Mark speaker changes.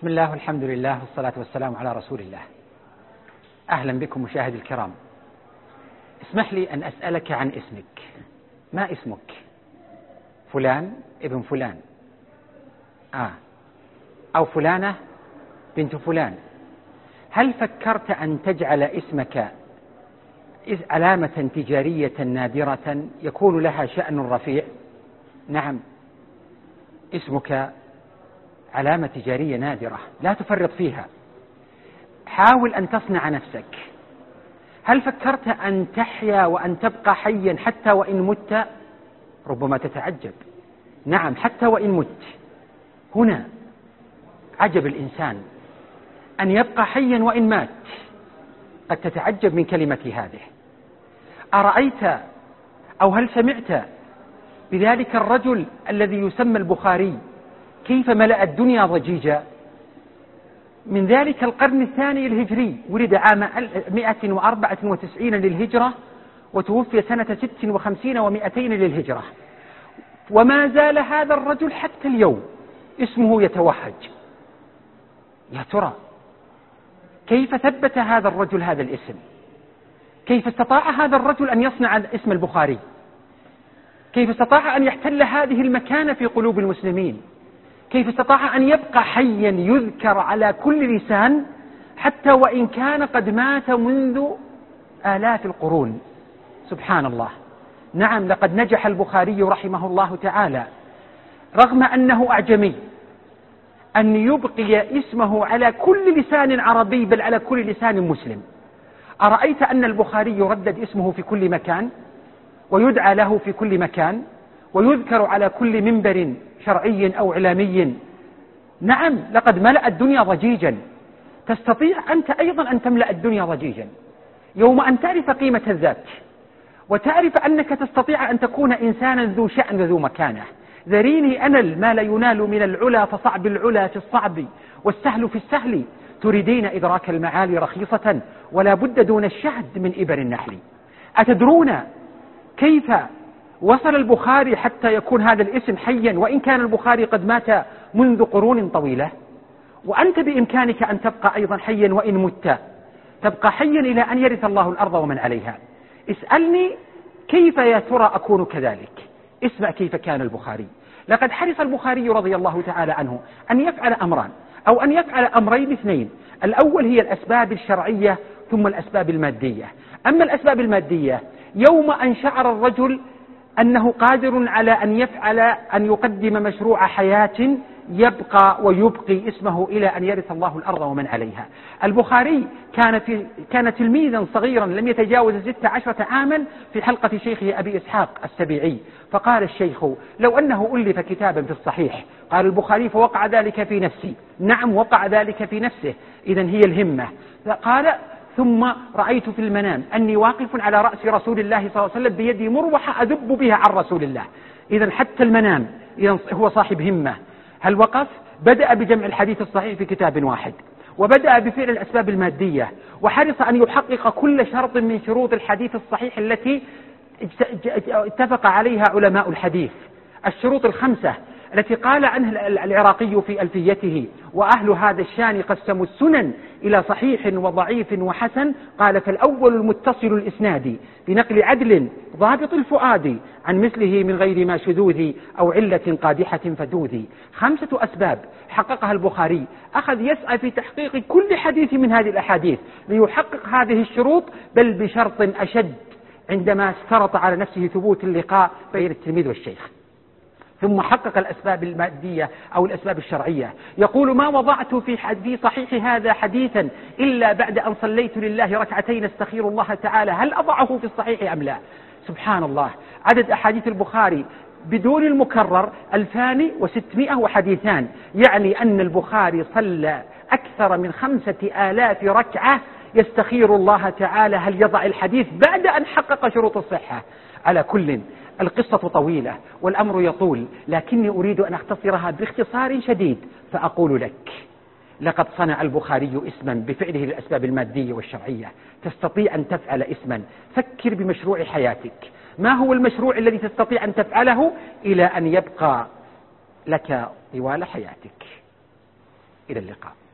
Speaker 1: بسم الله والحمد لله والصلاة والسلام على رسول الله. أهلا بكم مشاهدي الكرام. اسمح لي أن أسألك عن اسمك. ما اسمك؟ فلان ابن فلان أو فلانة بنت فلان. هل فكرت أن تجعل اسمك علامة تجارية نادرة يكون لها شأن رفيع؟ نعم، اسمك علامة تجارية نادرة، لا تفرط فيها. حاول أن تصنع نفسك. هل فكرت أن تحيا وأن تبقى حيا حتى وإن مت؟ ربما تتعجب. نعم، حتى وإن مت. هنا عجب الإنسان أن يبقى حيا وإن مات. قد تتعجب من كلمتي هذه. أرأيت أو هل سمعت بذلك الرجل الذي يسمى البخاري كيف ملأ الدنيا ضجيجا؟ من ذلك القرن الثاني الهجري، ولد عام 194 للهجرة وتوفي سنة 56 و200 للهجرة، وما زال هذا الرجل حتى اليوم اسمه يتوهج. يا ترى كيف ثبت هذا الرجل هذا الاسم؟ كيف استطاع هذا الرجل أن يصنع اسم البخاري؟ كيف استطاع أن يحتل هذه المكانة في قلوب المسلمين؟ كيف استطاع أن يبقى حيا يذكر على كل لسان حتى وإن كان قد مات منذ آلاف القرون؟ سبحان الله. نعم، لقد نجح البخاري رحمه الله تعالى رغم أنه أعجمي أن يبقي اسمه على كل لسان عربي، بل على كل لسان مسلم. أرأيت أن البخاري يردد اسمه في كل مكان، ويدعى له في كل مكان، ويذكر على كل منبر شرعي أو إعلامي. نعم، لقد ملأ الدنيا ضجيجا. تستطيع أنت أيضا أن تملأ الدنيا ضجيجا يوم أن تعرف قيمة الذات، وتعرف أنك تستطيع أن تكون إنسانا ذو شأن وذو مكانة. ذريني أنل ما لا ينال من العلا، فصعب العلا في الصعب والسهل في السهل. تريدين إدراك المعالي رخيصة، ولا بد دون الشهد من إبر النحل. أتدرون كيف وصل البخاري حتى يكون هذا الاسم حيا، وإن كان البخاري قد مات منذ قرون طويلة؟ وأنت بإمكانك أن تبقى أيضا حيا وإن مت، تبقى حيا إلى أن يرث الله الأرض ومن عليها. اسألني كيف يا ترى أكون كذلك؟ اسمع كيف كان البخاري. لقد حرص البخاري رضي الله تعالى عنه أن يفعل أمران، أو أن يفعل أمرين اثنين. الأول هي الأسباب الشرعية، ثم الأسباب المادية. أما الأسباب المادية، يوم أن شعر الرجل أنه قادر على أن يقدم مشروع حياة يبقى ويبقي اسمه إلى أن يرث الله الأرض ومن عليها. البخاري كان تلميذا صغيرا لم يتجاوز 16 عاما في حلقة شيخه أبي إسحاق السبيعي، فقال الشيخ: لو أنه ألف كتابا في الصحيح. قال البخاري: فوقع ذلك في نفسي. نعم، وقع ذلك في نفسه، إذن هي الهمة. قال: ثم رأيت في المنام أني واقف على رأس رسول الله صلى الله عليه وسلم بيدي مروحة أذب بها عن رسول الله. إذن حتى المنام هو صاحب همة. هل وقف؟ بدأ بجمع الحديث الصحيح في كتاب واحد، وبدأ بفعل الأسباب المادية، وحرص أن يحقق كل شرط من شروط الحديث الصحيح التي اتفق عليها علماء الحديث. الشروط الخمسة التي قال عنها العراقي في ألفيته: وأهل هذا الشان قسموا السنن إلى صحيح وضعيف وحسن. قال: فالأول المتصل الإسناد بنقل عدل ضابط الفؤاد عن مثله من غير ما شذوذ أو علة قادحة فدوذ. 5 أسباب حققها البخاري. أخذ يسعى في تحقيق كل حديث من هذه الأحاديث ليحقق هذه الشروط، بل بشرط أشد عندما اشترط على نفسه ثبوت اللقاء بين التلميذ والشيخ. ثم حقق الأسباب المادية أو الأسباب الشرعية. يقول: ما وضعت في صحيح هذا حديثا إلا بعد أن صليت لله ركعتين استخير الله تعالى هل أضعه في الصحيح أم لا. سبحان الله. عدد أحاديث البخاري بدون المكرر 2600 وحديثان، يعني أن البخاري صلى أكثر من 5000 ركعة يستخير الله تعالى هل يضع الحديث بعد أن حقق شروط الصحة. على كل، القصة طويلة والأمر يطول، لكني أريد أن أختصرها باختصار شديد، فأقول لك: لقد صنع البخاري اسما بفعله للأسباب المادية والشرعية. تستطيع أن تفعل اسما. فكر بمشروع حياتك. ما هو المشروع الذي تستطيع أن تفعله إلى أن يبقى لك طوال حياتك؟ إلى اللقاء.